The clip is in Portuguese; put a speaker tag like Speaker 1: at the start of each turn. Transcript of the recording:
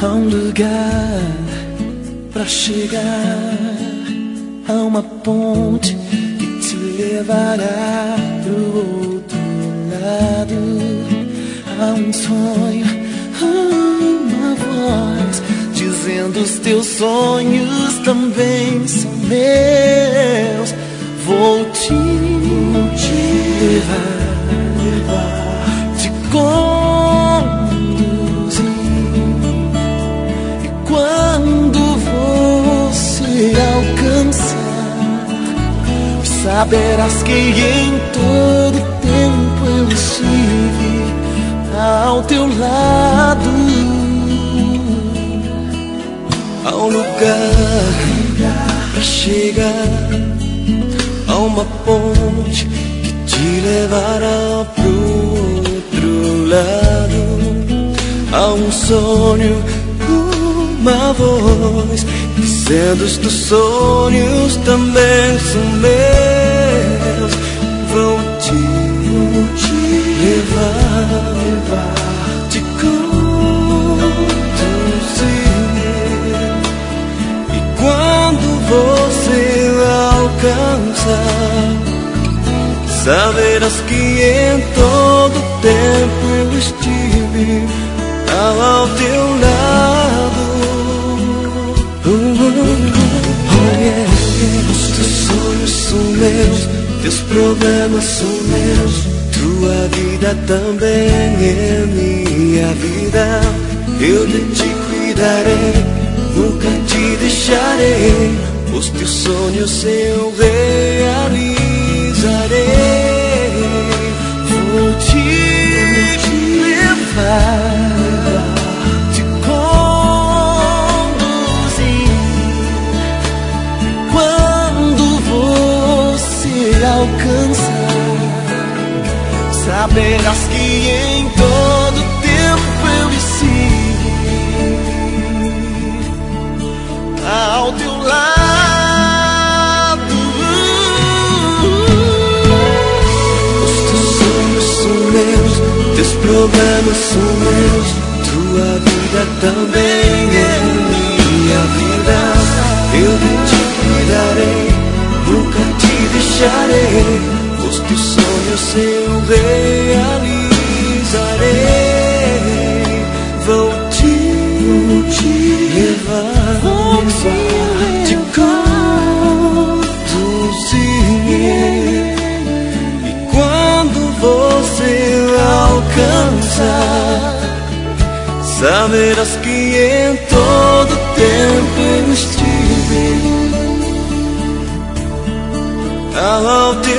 Speaker 1: Há um lugar pra chegar, há uma ponte que te levará pro outro lado. Há um sonho, uma voz dizendo: os teus sonhos também são meus. Vou te levar, te conduzir. E quando você alcançar, saberás que em todo tempo eu estive ao teu lado. Há um lugar pra chegar, há uma ponte que te levará pro outro lado. Há um sonho, uma voz dizendo: os teus sonhos também são meus. Vou te levar, te conduzir. E quando você alcançar, saberás que em todo tempo eu estive ao teu lado. Os teus sonhos são meus, teus problemas são meus, tua vida também é minha vida. Eu de ti cuidarei, nunca te deixarei. Os teus sonhos eu realizarei. Vou te levar, te conduzir. Quando você alcançar, saberás que em todo tempo eu estive ao teu lado. Teus problemas são meus, tua vida também é minha vida. Eu de ti cuidarei, nunca te deixarei. Os teus sonhos eu realizarei. Vou te levar, te conduzir. E quando você alcançar, saberás que em todo tempo eu estive ao teu